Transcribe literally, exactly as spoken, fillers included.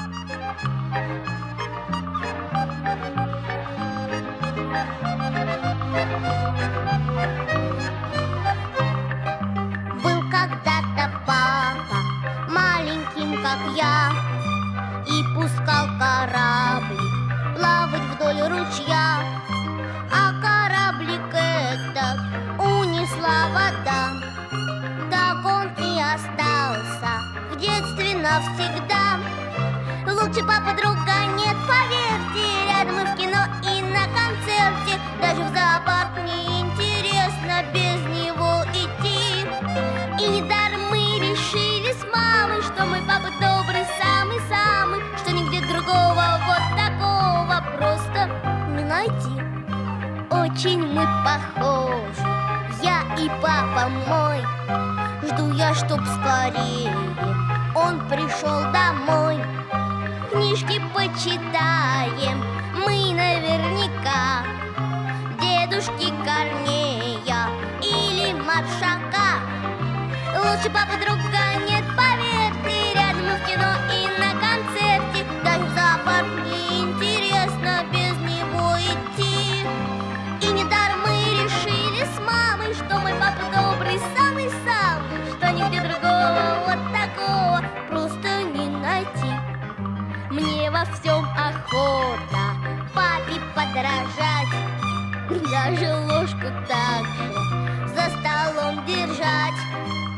Был когда-то папа маленьким, как я, и пускал кораблик плавать вдоль ручья. А кораблик этот унесла вода. Так он и остался в детстве навсегда. Лучше папа друга нет, поверьте. Рядом и в кино, и на концерте. Даже в зоопарк неинтересно без него идти. И недаром мы решили с мамой, что мой папа добрый, самый-самый, что нигде другого вот такого просто не найти. Очень мы похожи, я и папа мой. Жду я, чтоб скорее он пришел домой. Книжки почитаем мы наверняка, дедушки Корнея или Маршака. Лучше папы друга нет, поверьте. Рядом и в кино, и на концерте. Даже в зоопарк неинтересно без него идти. И недаром мы решили с мамой, что мой папа добрый, самый-самый, что нигде другого вот такого просто не найти. Мне во всем охота папе подражать, даже ложку так же за столом держать.